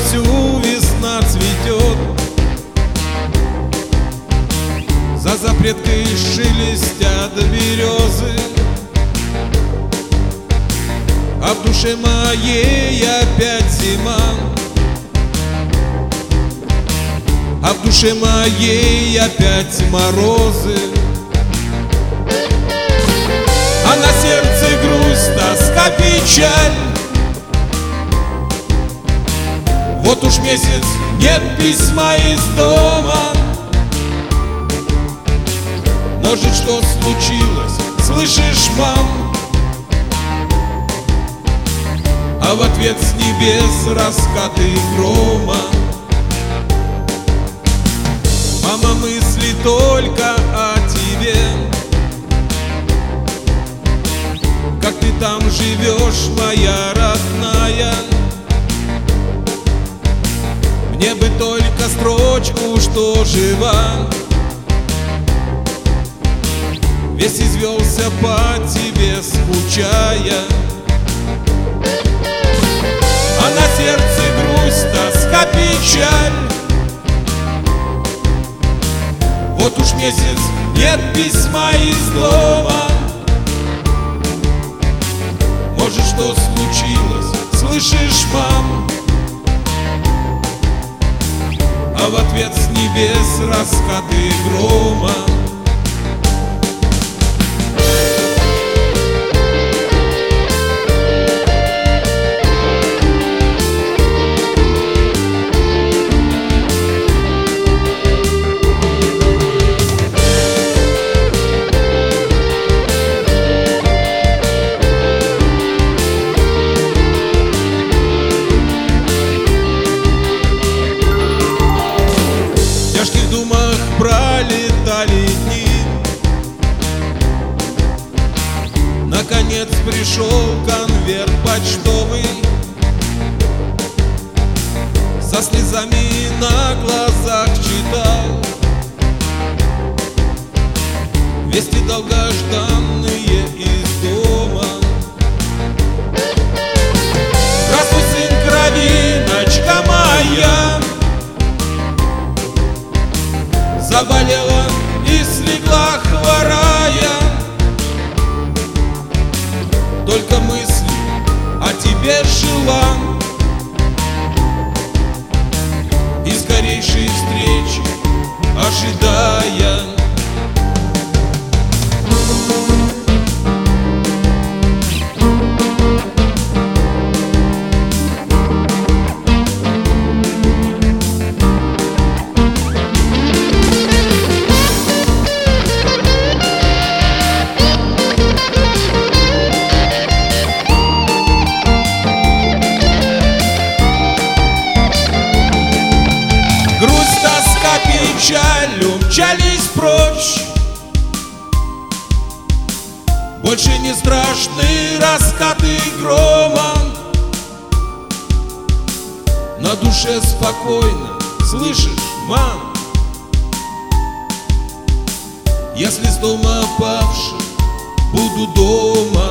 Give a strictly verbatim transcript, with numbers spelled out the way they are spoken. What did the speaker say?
вовсю весна цветет, за запреткой шелестят березы, а в душе моей опять зима, а в душе моей опять морозы, а на сердце грусть, тоска, печаль. Вот уж месяц нет письма из дома. Может, что случилось, слышишь, мам? А в ответ с небес раскаты грома. Мама, мысли только о тебе. Как ты там живешь, моя родная? Мне бы только строчку, что жива. Весь извелся по тебе, скучая. А на сердце грусть, тоска, печаль. Вот уж месяц нет письма из дома. Может, что случилось, слышишь, мам? А в ответ с небес раскаты грома. Пролетали дни, наконец пришел конверт почтовый. Со слезами на глазах читал вести долгожданные из дома. Здравствуй, сын, кровиночка моя. Заболела и слегла хворая. Только мысль о тебе жила, и скорейшей встречи ожидая. Печаль умчались прочь. Больше не страшны раскаты грома. На душе спокойно, слышишь, мам? Я с листом опавшим буду дома.